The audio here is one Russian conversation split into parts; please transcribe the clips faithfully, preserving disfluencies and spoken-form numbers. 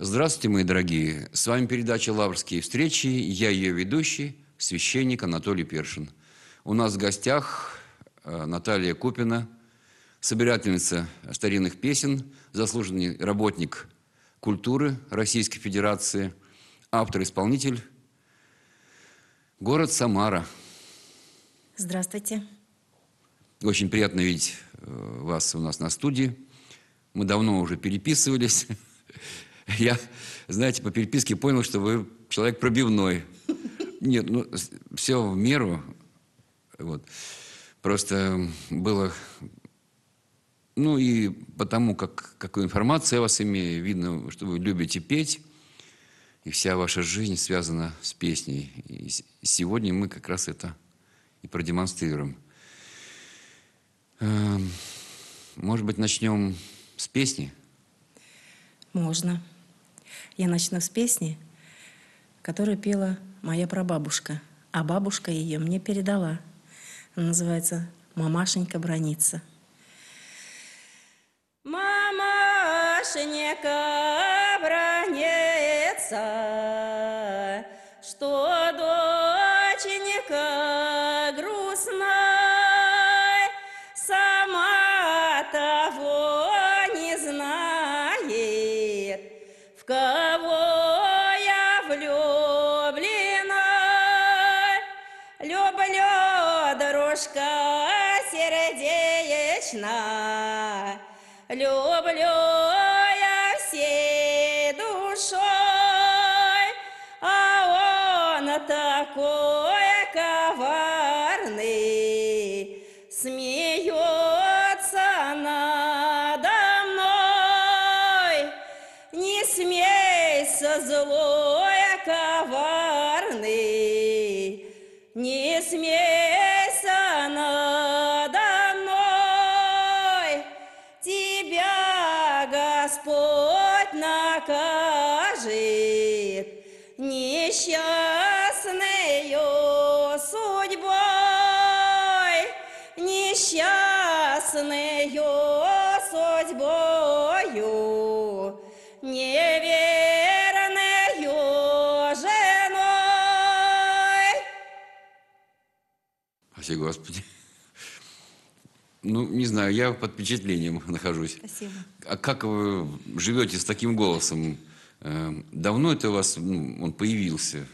Здравствуйте, мои дорогие! С вами передача «Лаврские встречи». Я ее ведущий, священник Анатолий Першин. У нас в гостях Наталья Купина, собирательница старинных песен, заслуженный работник культуры Российской Федерации, автор-исполнитель, город Самара. Здравствуйте. Очень приятно видеть вас у нас на студии. Мы давно уже переписывались. Я, знаете, по переписке понял, что вы человек пробивной. Нет, ну, все в меру. Вот. Просто было... Ну, и потому, как, какую информацию я вас имею, видно, что вы любите петь, и вся ваша жизнь связана с песней. И сегодня мы как раз это и продемонстрируем. Может быть, начнем с песни? Можно. Я начну с песни, которую пела моя прабабушка, а бабушка ее мне передала. Она называется «Мамашенька бранится». Мамашенька бранится, что доченька грустная, сама того не знает, в кого я влюблена. Люблю, дружка сердечна, люблю я всей душой, а он такой коварный, смеется надо мной. Не смейся, злой, коварный, не смейся надо мной. Тебя Господь накажет несчастною судьбой, несчастною судьбою, неверною женой. Спаси Господи. Ну, не знаю, я под впечатлением нахожусь. Спасибо. А как вы живете с таким голосом? Давно это у вас, ну, он появился?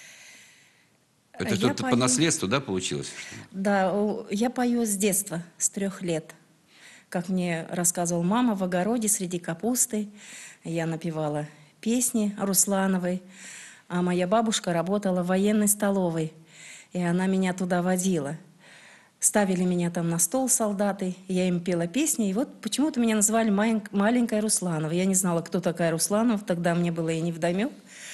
Это что-то по наследству, да, получилось? Да, я пою с детства, с трех лет. Как мне рассказывала мама, в огороде среди капусты я напевала песни Руслановой, а моя бабушка работала в военной столовой, и она меня туда водила. Ставили меня там на стол солдаты, я им пела песни, и вот почему-то меня называли маленькая Русланова. Я не знала, кто такая Русланова, тогда мне было и невдомек.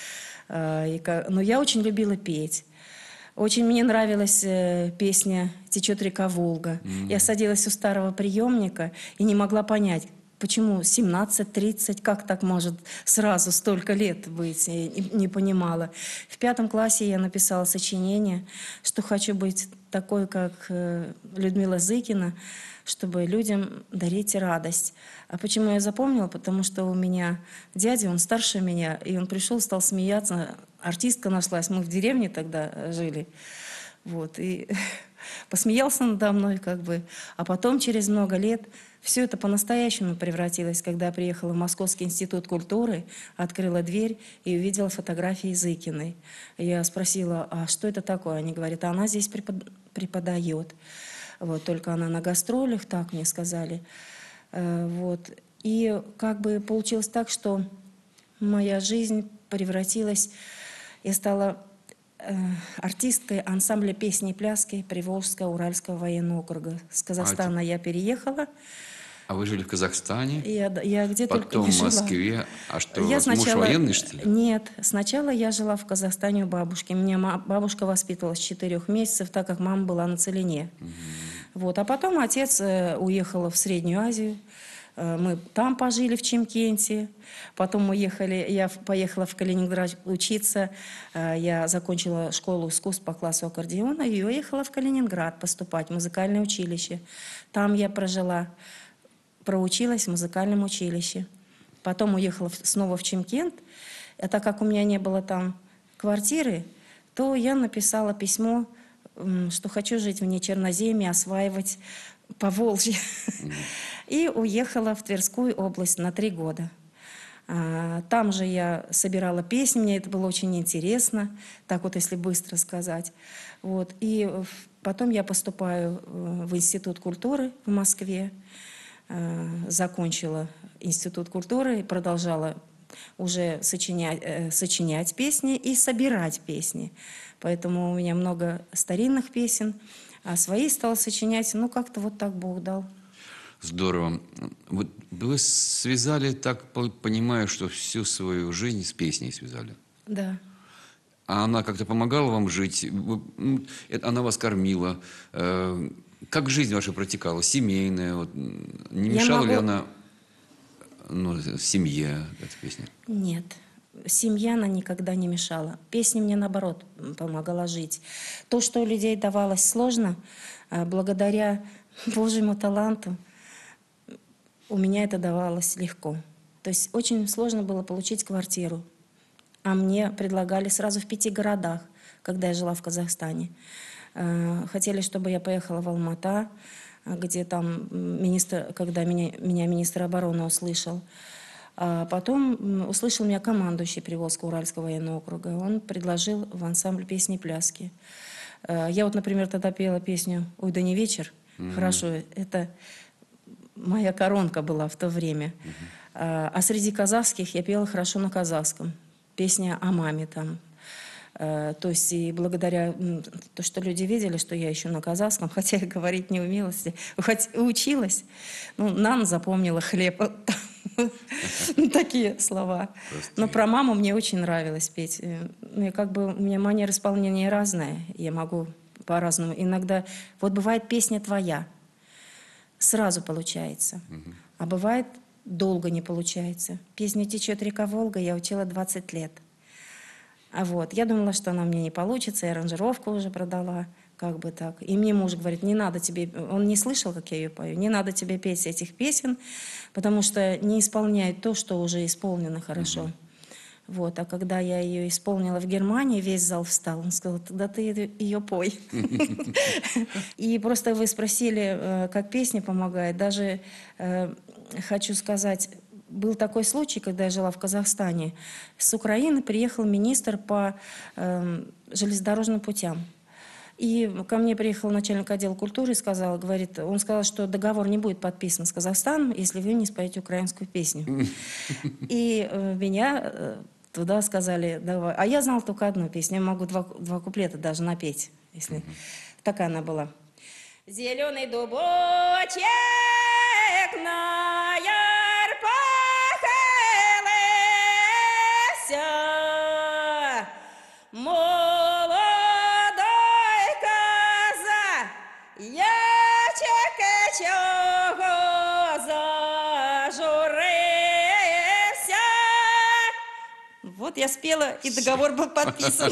Но я очень любила петь. Очень мне нравилась песня «Течет река Волга». Mm-hmm. Я садилась у старого приемника и не могла понять, почему семнадцать тридцать, как так может сразу столько лет быть, я не понимала. В пятом классе я написала сочинение, что хочу быть такой, как Людмила Зыкина, чтобы людям дарить радость. А почему я запомнила? Потому что у меня дядя, он старше меня, и он пришел, стал смеяться. Артистка нашлась, мы в деревне тогда жили. Вот, и посмеялся надо мной, как бы. А потом, через много лет, все это по-настоящему превратилось, когда я приехала в Московский институт культуры, открыла дверь и увидела фотографии Зыкиной. Я спросила, а что это такое? Они говорят, а она здесь преподает. Вот, только она на гастролях, так мне сказали. Вот. И как бы получилось так, что моя жизнь превратилась, я стала э, артисткой ансамбля песни и пляски Приволжского Уральского военного округа. С Казахстана а я переехала. А вы жили в Казахстане? Я, я где Потом только не жила. в Москве. А что, я у вас сначала... муж военный, что ли? Нет. Сначала я жила в Казахстане у бабушки. Меня бабушка воспитывала с четырех месяцев, так как мама была на Целине. Угу. Вот. А потом отец уехал в Среднюю Азию. Мы там пожили, в Чимкенте. Потом мы ехали, я поехала в Калининград учиться. Я закончила школу искусств по классу аккордеона и уехала в Калининград поступать в музыкальное училище. Там я прожила, проучилась в музыкальном училище. Потом уехала в- снова в Чимкент. А так как у меня не было там квартиры, то я написала письмо, м, что хочу жить вне Черноземья, осваивать Поволжье. И уехала в Тверскую область на три года. А, Там же я собирала песни, мне это было очень интересно, так вот если быстро сказать. Вот. И э, в- потом я поступаю э, в Институт культуры в Москве, Э, закончила Институт культуры и продолжала уже сочинять, э, сочинять песни и собирать песни. Поэтому у меня много старинных песен, а свои стала сочинять, ну как-то вот так Бог дал. Здорово. Вот вы связали, так по- понимаю, что всю свою жизнь с песней связали. Да. А она как-то помогала вам жить? Вы- м, это- Она вас кормила? Э, Как жизнь ваша протекала? Семейная? Вот, м, не Я мешала ли могу... она, ну, в семье, эта песня? Нет, семья она никогда не мешала. Песня мне, наоборот, м, помогала жить. То, что у людей давалось сложно, э, благодаря Божьему таланту, у меня это давалось легко. То есть очень сложно было получить квартиру. А мне предлагали сразу в пяти городах, когда я жила в Казахстане. Э, Хотели, чтобы я поехала в Алмата, э, где там м, министр, когда меня, меня министр обороны услышал. А потом м, услышал меня командующий Приволжского Уральского военного округа. Он предложил в ансамбль песни и пляски. Э, Я вот, например, тогда пела песню «Ой, да не вечер». Хорошо, это моя коронка была в то время. А а среди казахских я пела хорошо на казахском. Песня о маме там. Э, То есть и благодаря м, то, что люди видели, что я еще на казахском, хотя я говорить не умела, с- хоть и училась, ну, нан запомнила хлеб. Вот такие слова. Но Простые. про маму мне очень нравилось петь. Э, Ну, и как бы у меня манера исполнения разная. Я могу по-разному. Иногда, вот бывает песня твоя, сразу получается. А бывает, долго не получается. Песню «Течет река Волга» я учила двадцать лет. А вот, я думала, что она мне не получится, я аранжировку уже продала, как бы так. И мне муж говорит, не надо тебе, он не слышал, как я ее пою, не надо тебе петь этих песен, потому что не исполняют то, что уже исполнено хорошо. Вот, а когда я ее исполнила в Германии, весь зал встал. Он сказал, тогда ты ее пой. И просто вы спросили, э, как песня помогает. Даже э, хочу сказать, был такой случай, когда я жила в Казахстане. С Украины приехал министр по э, железнодорожным путям. И ко мне приехал начальник отдела культуры и сказал, говорит, он сказал, что договор не будет подписан с Казахстаном, если вы не споете украинскую песню. И э, меня э, туда сказали, давай. А я знала только одну песню, я могу два, два куплета даже напеть, если такая она была. Зеленый дубочек на ярпахелеся, молодой коза, я чека чого зажурился. Вот я спела, и договор был подписан.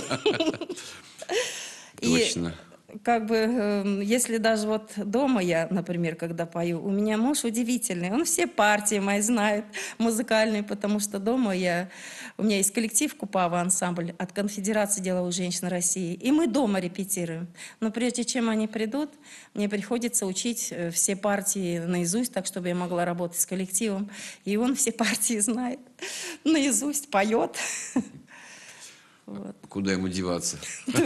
И Точно. как бы, э, если даже вот дома я, например, когда пою, у меня муж удивительный, он все партии мои знает, музыкальные, потому что дома я, у меня есть коллектив Купава ансамбль от Конфедерации деловых женщин России, и мы дома репетируем. Но прежде чем они придут, мне приходится учить э, все партии наизусть, так чтобы я могла работать с коллективом, и он все партии знает наизусть, поет. Вот. Куда ему деваться?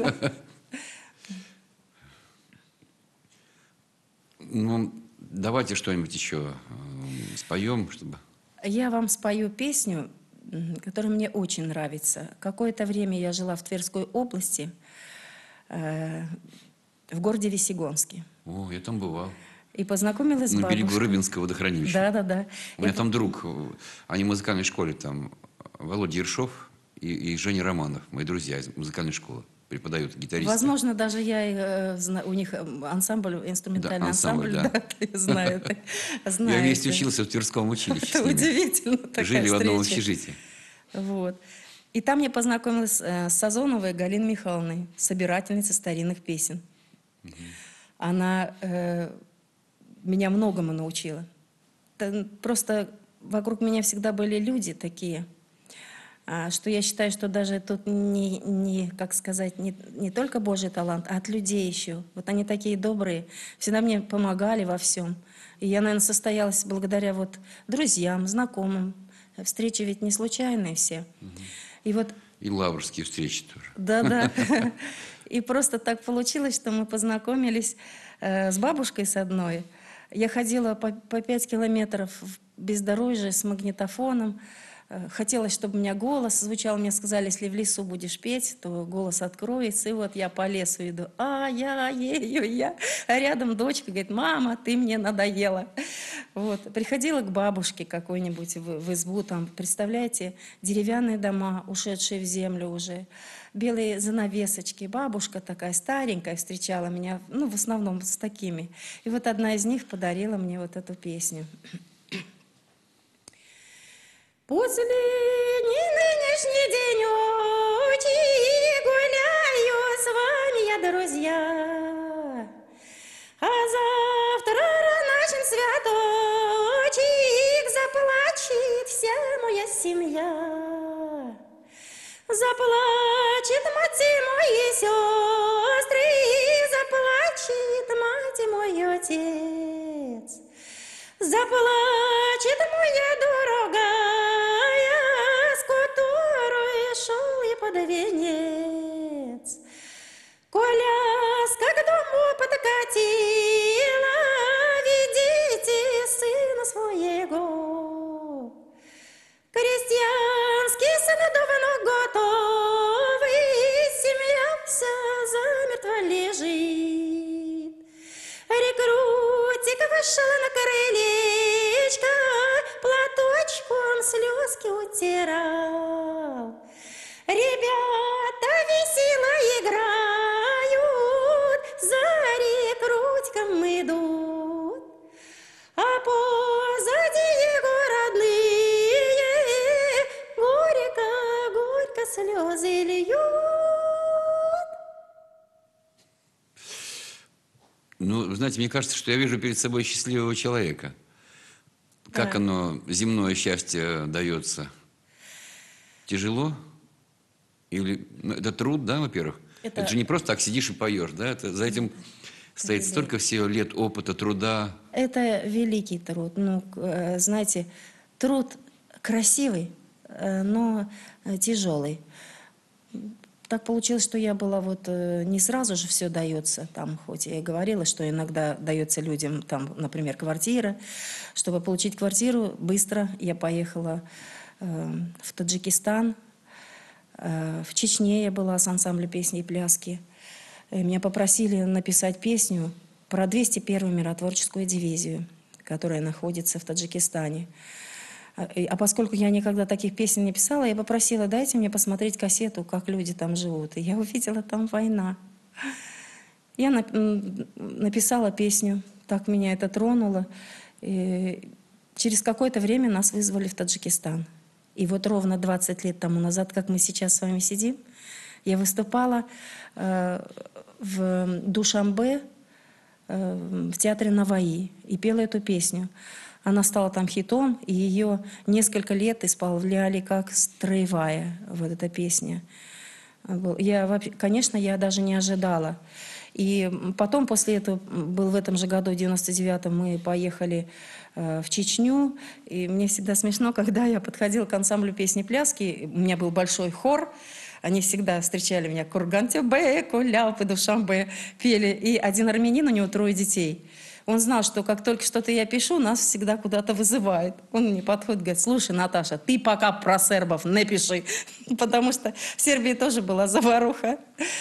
Ну, давайте что-нибудь еще э, споем, чтобы... Я вам спою песню, м, которая мне очень нравится. Какое-то время я жила в Тверской области, э, в городе Весьегонске. О, я там бывал. И познакомилась с На берегу бабушкой. Рыбинского водохранилища. Да, да, да. У меня И там друг, э, они в музыкальной школе, там Володя Ершов и, и Женя Романов, мои друзья из музыкальной школы, преподают гитаристы. возможно, даже я э, зна- у них э, ансамбль, инструментальный Да, ансамбль, ансамбль, да. да, я знаю это. Знаю Я весь это. учился в Тверском училище Это с ними. удивительно, такая Жили в одном встреча. общежитии. Вот. И там я познакомилась э, с Сазоновой Галиной Михайловной, собирательницей старинных песен. Она э, меня многому научила. Т- Просто вокруг меня всегда были люди такие, а, что я считаю, что даже тут не, не как сказать, не, не только Божий талант, а от людей еще. Вот они такие добрые, всегда мне помогали во всем. И я, наверное, состоялась благодаря вот друзьям, знакомым. Встречи ведь не случайные все. И вот И лаврские встречи тоже. да-да. И просто так получилось, что мы познакомились э, с бабушкой с одной. Я ходила по, по пять километров в бездорожье с магнитофоном. Э, Хотелось, чтобы у меня голос звучал. Мне сказали, если в лесу будешь петь, то голос откроется. И вот я по лесу иду. А, я, ею, я. А рядом дочка говорит, мама, ты мне надоела. Вот. Приходила к бабушке какой-нибудь в, в избу. Там, представляете, деревянные дома, ушедшие в землю уже. Белые занавесочки. Бабушка такая старенькая встречала меня, ну, в основном с такими. И вот одна из них подарила мне вот эту песню. Последний нынешний денечек гуляю с вами я, друзья. А завтра ранашен святочек заплачет вся моя семья. Заплачет мать и мои сестры, заплачет мать и мой отец. Заплачет моя дорогая, с которой шел я под венец. Коляска к дому подкатила, ведите сына своего. Крестьянский сын давно готовый, семья вся замертво лежит. Рекрутик вышел на крылечко, платочком слезки утирал. Ребята весело играют, за рекрутиком идут. А позади его родные горько-горько слезы льют. Ну, знаете, мне кажется, что я вижу перед собой счастливого человека. Как Да. оно, земное счастье, дается? Тяжело? Или ну, это труд, да, во-первых? Это- Это... же не просто так сидишь и поешь, да? Это, за этим стоит столько всего лет опыта, труда. Это великий труд. Ну, к- э, знаете, труд красивый, э, но э, тяжелый. Так получилось, что я была вот э, не сразу же все дается, там, хоть я и говорила, что иногда дается людям, там, например, квартира. Чтобы получить квартиру быстро, я поехала э, в Таджикистан, э, в Чечне я была с ансамблем песни и пляски. Э, Меня попросили написать песню про двести первую миротворческую дивизию, которая находится в Таджикистане. А и- а поскольку я никогда таких песен не писала, я попросила, дайте мне посмотреть кассету, как люди там живут. И я увидела там война. Я нап- м, написала песню, так меня это тронуло. И через какое-то время нас вызвали в Таджикистан. И вот ровно двадцать лет тому назад, как мы сейчас с вами сидим, я выступала э, в Душанбе, э, в театре Наваи, и пела эту песню. Она стала там хитом, и ее несколько лет исполняли как строевая, вот эта песня. Был- Я, вообще- конечно, я даже не ожидала. И потом, после этого, был в этом же году, в девяносто девятом, мы поехали э, в Чечню. И мне всегда смешно, когда я подходила к ансамблю песни-пляски, у меня был большой хор, они всегда встречали меня «Курган-Тюбе, Куляпы, Душанбе» пели. И один армянин, у него трое детей. Он знал, что как только что-то я пишу, нас всегда куда-то вызывает. Он мне подходит, говорит, слушай, Наташа, ты пока про сербов не пиши, потому что в Сербии тоже была заваруха.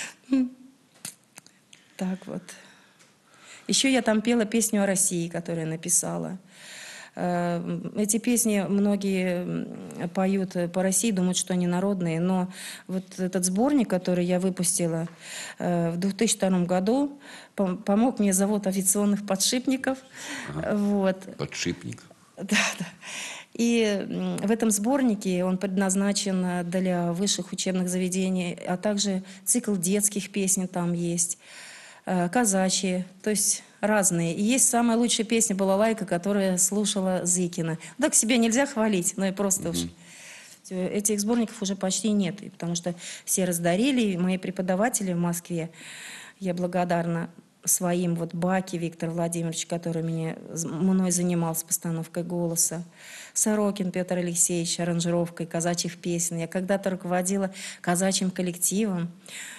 Так вот. Еще я там пела песню о России, которую я написала. Э, Эти песни многие м, поют по России, думают, что они народные, но вот этот сборник, который я выпустила э, в две тысячи втором году, пом- помог мне завод авиационных подшипников. Вот. Подшипник. Да, да. И м, в этом сборнике он предназначен э, для высших учебных заведений, а также цикл детских песен там есть, э, казачьи. То есть разные. И есть самая лучшая песня «Балалайка», которую я слушала Зыкина. Так себя нельзя хвалить, но и просто уж. Этих сборников уже почти нет, и потому что все раздарили, и мои преподаватели в Москве, я благодарна своим, вот Баке Виктор Владимирович, который меня, мной занимался постановкой голоса, Сорокин Петр Алексеевич, аранжировкой казачьих песен. Я когда-то руководила казачьим коллективом,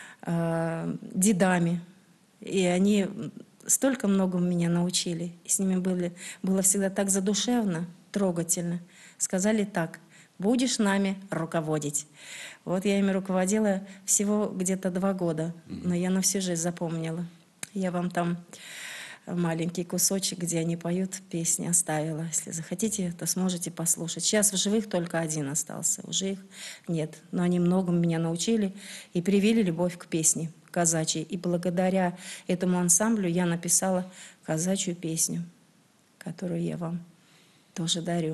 э, дедами, и они столько многому меня научили. И с ними были, было всегда так задушевно, трогательно. Сказали так: будешь нами руководить. Вот я ими руководила всего где-то два года, но я на всю жизнь запомнила. Я вам там маленький кусочек, где они поют песни, оставила. Если захотите, то сможете послушать. Сейчас в живых только один остался, уже их нет. Но они многому меня научили и привили любовь к песне казачьей. И благодаря этому ансамблю я написала казачью песню, которую я вам тоже дарю.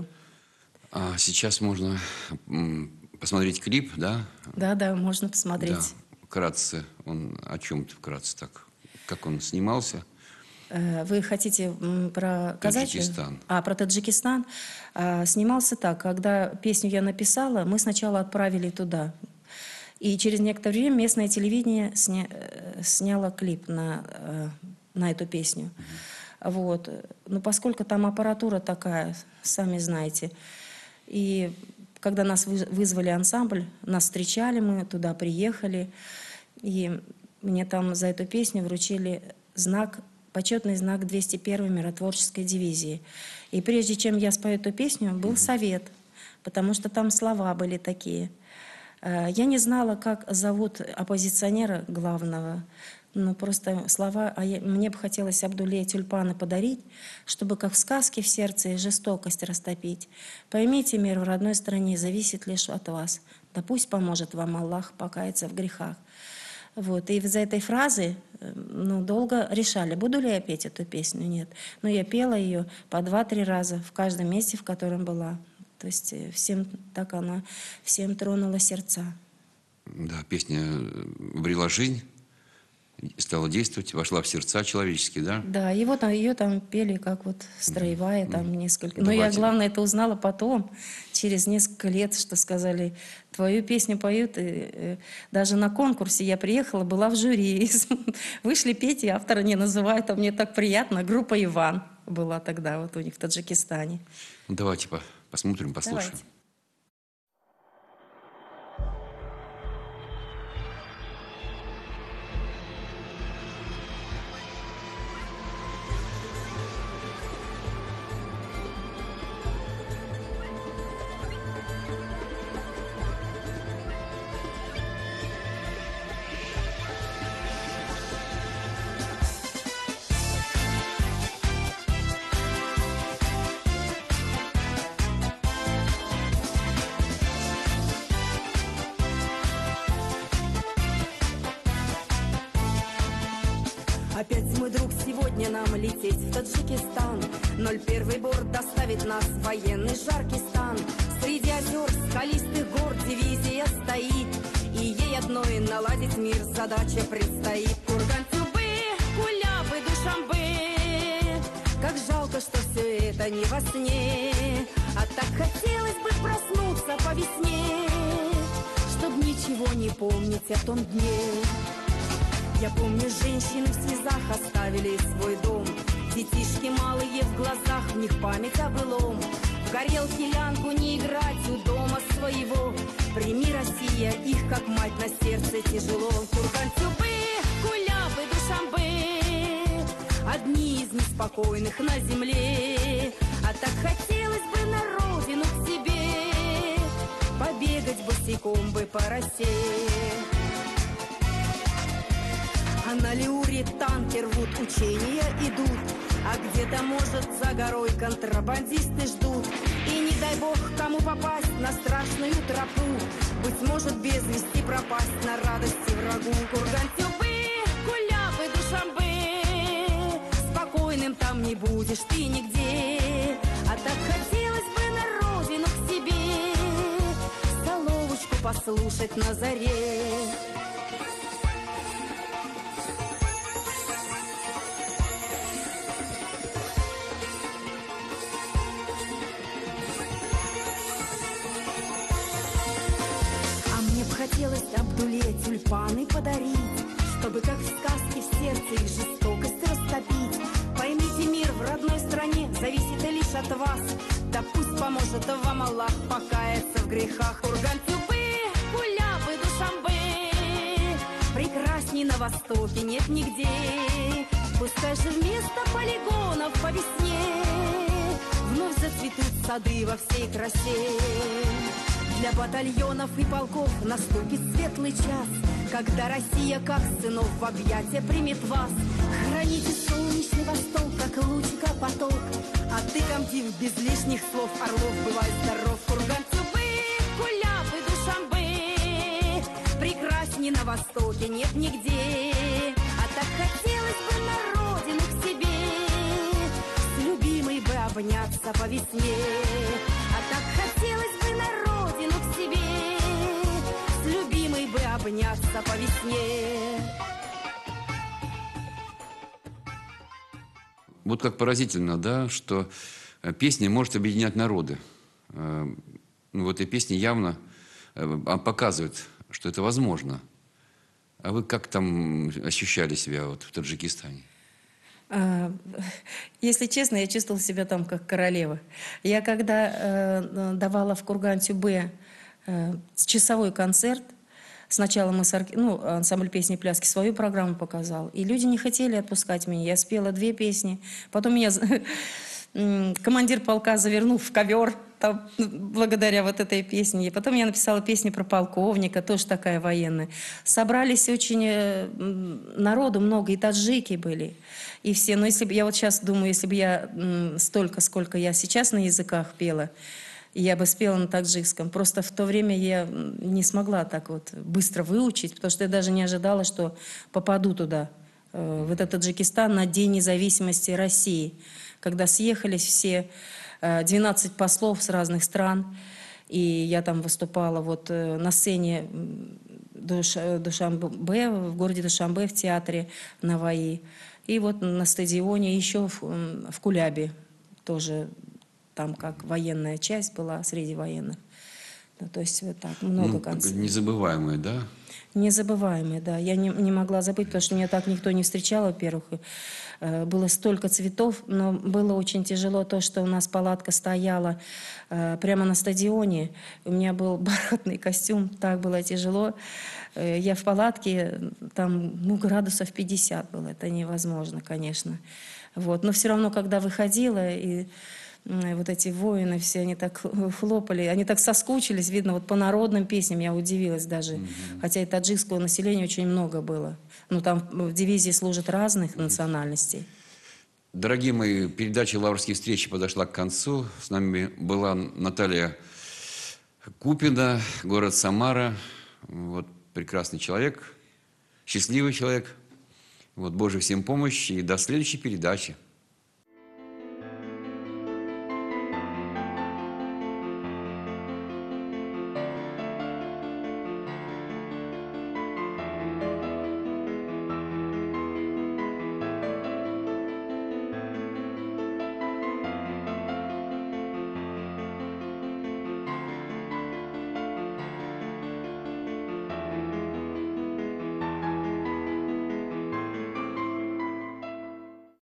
А сейчас можно посмотреть клип, да? Да, да, можно посмотреть. Да. Вкратце, он о чем-то вкратце так? Как он снимался? Вы хотите про казачью? Таджикистан. А, про Таджикистан. Снимался так, когда песню я написала, мы сначала отправили туда. И через некоторое время местное телевидение сня... сняло клип на, на эту песню. Mm-hmm. Вот. Но поскольку там аппаратура такая, сами знаете, и когда нас вызвали ансамбль, нас встречали, мы туда приехали, и мне там за эту песню вручили знак, почетный знак двести первой миротворческой дивизии. И прежде чем я спою эту песню, был совет, потому что там слова были такие. Я не знала, как зовут оппозиционера главного, но просто слова, а я, мне бы хотелось Абдуле тюльпаны подарить, чтобы как в сказке в сердце жестокость растопить. Поймите, мир в родной стране зависит лишь от вас. Да пусть поможет вам Аллах покаяться в грехах. Вот. И из-за этой фразы ну, долго решали, буду ли я петь эту песню, нет. Но я пела ее по два-три раза в каждом месте, в котором была. То есть всем так она, всем тронула сердца. Да, песня обрела жизнь, стала действовать, вошла в сердца человеческие, да? Да, и вот ее там пели как вот строевая, mm-hmm. там несколько. Но Давайте. я, главное, это узнала потом, через несколько лет, что сказали, твою песню поют. И, и, даже на конкурсе я приехала, была в жюри. Вышли петь, и автора не называют, а мне так приятно. Группа «Иван» была тогда вот у них в Таджикистане. Ну, давайте посмотрим, послушаем. Давайте. Опять, мой друг, сегодня нам лететь в Таджикистан. Ноль первый борт доставит нас в военный жаркий стан. Среди озер скалистых гор дивизия стоит, и ей одной наладить мир задача предстоит. Курган-Тюбы, Кулябы, Душанбе, как жалко, что все это не во сне. А так хотелось бы проснуться по весне, чтоб ничего не помнить о том дне. Я помню, женщины в слезах оставили свой дом. Детишки малые в глазах, в них память о былом. В горелке лянку не играть у дома своего. Прими, Россия, их как мать на сердце тяжело. Курган-Тюбы, Кулябы, Душанбе, одни из неспокойных на земле. А так хотелось бы на родину к себе, побегать босиком бы по росе. А на Леуре танки рвут, учения идут, а где-то, может, за горой контрабандисты ждут. И не дай бог кому попасть на страшную тропу, быть может, без вести пропасть на радости врагу. Курган-Тюбы, Кулябы, Душанбе, спокойным там не будешь ты нигде. А так хотелось бы на родину к себе, соловочку послушать на заре. хотелось Абдуле тюльпаны подарить, чтобы, как в сказке, в сердце их жестокость растопить. Поймите, мир в родной стране зависит лишь от вас. Да пусть поможет вам Аллах покаяться в грехах. Курган-Тюпы, Кулябы, Душанбе, прекрасней на востоке нет нигде. Пускай же вместо полигонов по весне вновь зацветут сады во всей красе. Для батальонов и полков наступит светлый час, когда Россия, как сынов, в объятия примет вас. Храните солнечный восток, как лучика поток, а ты, комдив, без лишних слов, Орлов, бывай здоров. Курган-Тюпы, Кулябы, Душанбе, прекрасней на востоке нет нигде. А так хотелось бы на родину к себе, с любимой бы обняться по весне. А так хотелось бы на родину к себе, с любимой бы обняться по весне. Вот как поразительно, да, что э, песня может объединять народы. Э, ну, в этой песне явно э, показывает, что это возможно. А вы как там ощущали себя вот в Таджикистане? А, Если честно, я чувствовала себя там как королева. Я когда э, давала в Курган-Тюбе э, часовой концерт, сначала мы с орке- ну, ансамбль песни и пляски свою программу показал, и люди не хотели отпускать меня. Я спела две песни, потом меня м, командир полка завернул в ковер там, благодаря вот этой песне. И потом я написала песни про полковника, тоже такая военная. Собрались очень э, м, народу много, и таджики были, и все. Но если бы я вот сейчас думаю, если бы я м, столько, сколько я сейчас на языках пела, я бы спела на таджикском. Просто в то время я не смогла так вот быстро выучить, потому что я даже не ожидала, что попаду туда, э, в этот Таджикистан, на День независимости России. Когда съехались все э, двенадцать послов с разных стран, и я там выступала вот э, на сцене м, Душ, Душанбе, в городе Душанбе, в театре Наваи, и вот на стадионе еще в, м, в Кулябе тоже. Там как военная часть была среди военных. Ну, то есть вот так, много Ну, концертов. незабываемые, да? Незабываемые, да. Я не, не могла забыть, потому что меня так никто не встречал, во-первых. Э, Было столько цветов, но было очень тяжело то, что у нас палатка стояла э, прямо на стадионе. У меня был бархатный костюм, так было тяжело. Э, Я в палатке, там ну, градусов пятьдесят было, это невозможно, конечно. Вот. Но все равно, когда выходила, и вот эти воины все, они так хлопали, они так соскучились, видно, вот по народным песням я удивилась даже. Mm-hmm. Хотя и таджикского населения очень много было. Ну, там в дивизии служат разных mm-hmm. национальностей. Дорогие мои, передача «Лаврские встречи» подошла к концу. С нами была Наталья Купина, город Самара. Вот прекрасный человек, счастливый человек. Вот Божьей всем помощи и до следующей передачи.